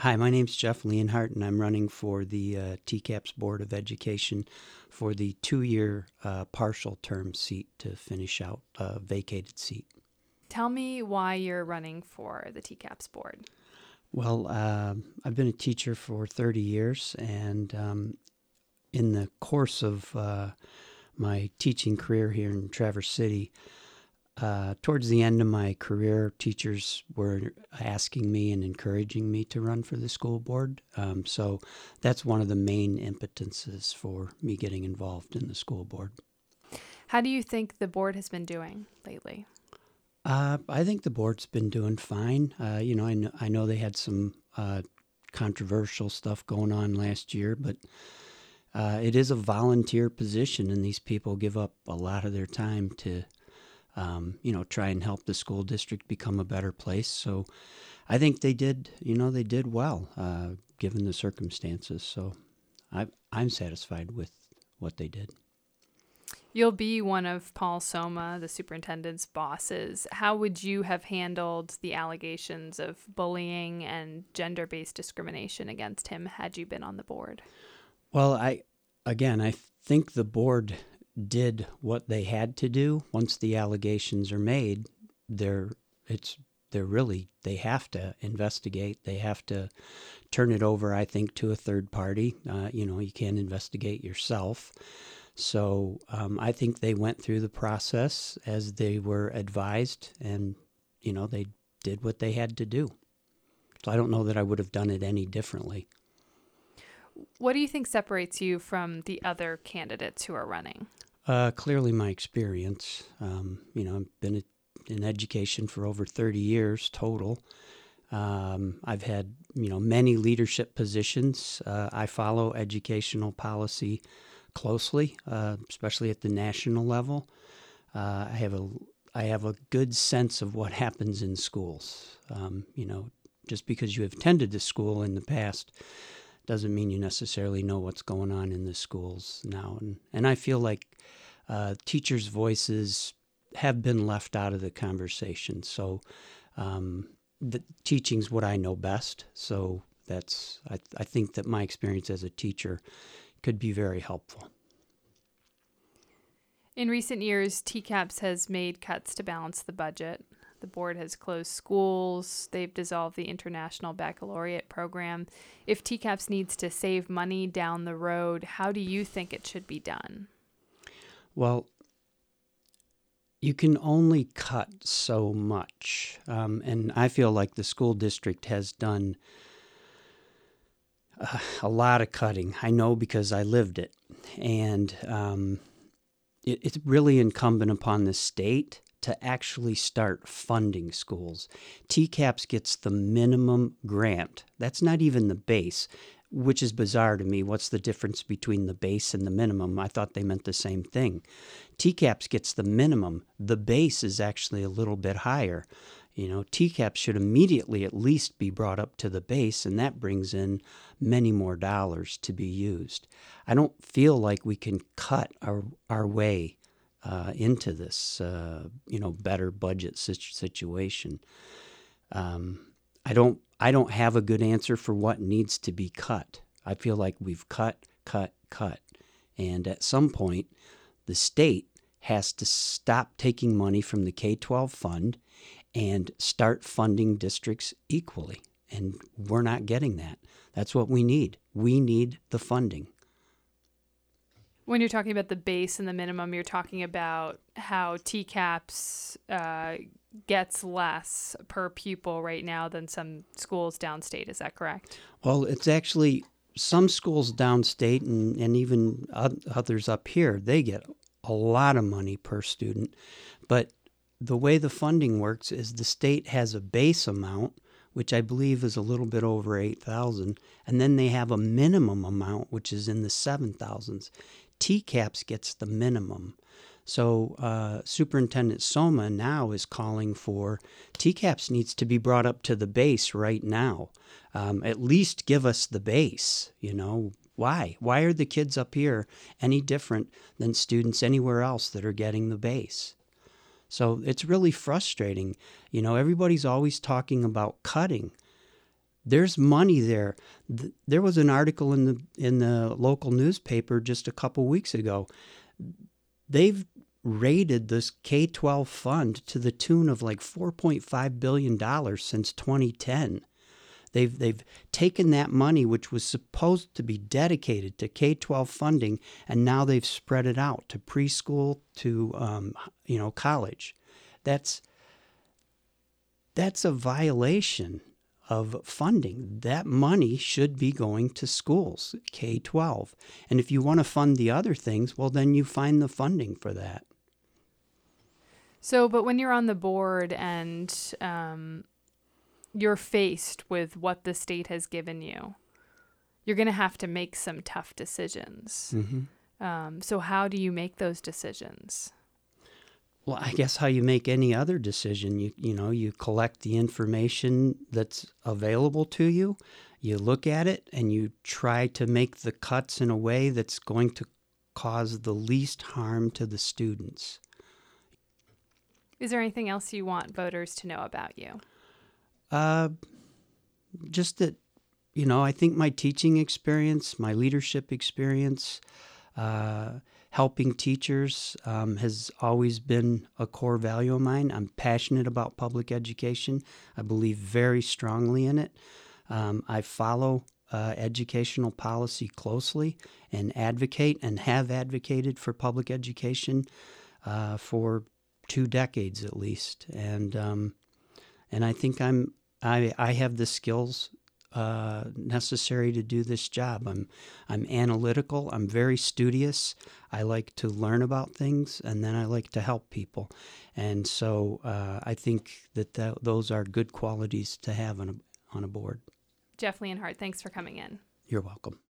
Hi, my name's Jeff Leonhardt, and I'm running for the TCAPS Board of Education for the 2-year partial term seat to finish out a vacated seat. Tell me why you're running for the TCAPS board. Well, I've been a teacher for 30 years, and in the course of my teaching career here in Traverse City, towards the end of my career, teachers were asking me and encouraging me to run for the school board. So that's one of the main impetuses for me getting involved in the school board. How do you think the board has been doing lately? I think the board's been doing fine. I know they had some controversial stuff going on last year, but it is a volunteer position, and these people give up a lot of their time to try and help the school district become a better place. So I think they did well, given the circumstances. So I'm satisfied with what they did. You'll be one of Paul Soma, the superintendent's bosses. How would you have handled the allegations of bullying and gender-based discrimination against him had you been on the board? Well, I think the board did what they had to do. Once the allegations are made, they have to investigate. They have to turn it over, I think, to a third party. You can't investigate yourself. So I think they went through the process as they were advised, and they did what they had to do. So I don't know that I would have done it any differently. What do you think separates you from the other candidates who are running? Clearly my experience. I've been in education for over 30 years total. I've had, many leadership positions. I follow educational policy closely, especially at the national level. I have a good sense of what happens in schools. Just because you have tended the school in the past doesn't mean you necessarily know what's going on in the schools now. And I feel like teachers' voices have been left out of the conversation. So the teaching's what I know best. So I think that my experience as a teacher could be very helpful. In recent years, TCAPS has made cuts to balance the budget. The board has closed schools. They've dissolved the International Baccalaureate program. If TCAPS needs to save money down the road, how do you think it should be done? Well, you can only cut so much. And I feel like the school district has done a lot of cutting. I know because I lived it. And it's really incumbent upon the state to actually start funding schools. TCAPS gets the minimum grant. That's not even the base, which is bizarre to me. What's the difference between the base and the minimum? I thought they meant the same thing. TCAPS gets the minimum. The base is actually a little bit higher. TCAPS should immediately at least be brought up to the base, and that brings in many more dollars to be used. I don't feel like we can cut our way into this, better budget situation. I don't have a good answer for what needs to be cut. I feel like we've cut, and at some point, the state has to stop taking money from the K-12 fund and start funding districts equally. And we're not getting that. That's what we need. We need the funding. When you're talking about the base and the minimum, you're talking about how TCAPS gets less per pupil right now than some schools downstate. Is that correct? Well, it's actually some schools downstate and even others up here, they get a lot of money per student. But the way the funding works is the state has a base amount, which I believe is a little bit over $8,000, and then they have a minimum amount, which is in the $7,000s. TCAPS gets the minimum. So Superintendent Soma now is calling for TCAPS needs to be brought up to the base right now. At least give us the base, Why? Why are the kids up here any different than students anywhere else that are getting the base? So it's really frustrating. Everybody's always talking about cutting. There's money there. There was an article in the local newspaper just a couple weeks ago. They've rated this K-12 fund to the tune of like $4.5 billion since 2010. They've taken that money, which was supposed to be dedicated to K-12 funding, and now they've spread it out to preschool, to college. That's a violation of funding. That money should be going to schools, K-12. And if you want to fund the other things, well, then you find the funding for that. So, but when you're on the board and you're faced with what the state has given you, you're going to have to make some tough decisions. Mm-hmm. So how do you make those decisions? Well, I guess how you make any other decision. You collect the information that's available to you, you look at it, and you try to make the cuts in a way that's going to cause the least harm to the students. Is there anything else you want voters to know about you? Just that, I think my teaching experience, my leadership experience, helping teachers has always been a core value of mine. I'm passionate about public education. I believe very strongly in it. I follow educational policy closely and advocate and have advocated for public education for 2 decades at least. And I think I have the skills necessary to do this job. I'm analytical. I'm very studious. I like to learn about things, and then I like to help people. And so I think that those are good qualities to have on a board. Jeff Leonhardt, thanks for coming in. You're welcome.